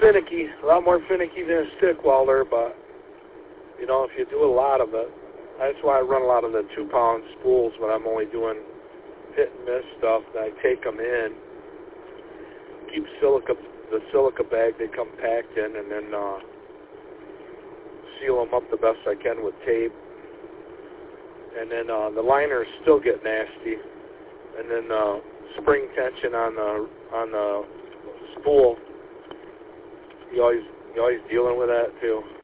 finicky, a lot more finicky than a stick welder, but, you know, if you do a lot of it, that's why I run a lot of the 2-pound spools when I'm only doing hit and miss stuff. And I take them in, keep the silica bag they come packed in, and then seal them up the best I can with tape. And then the liners still get nasty. And then spring tension on the spool. You always dealing with that too.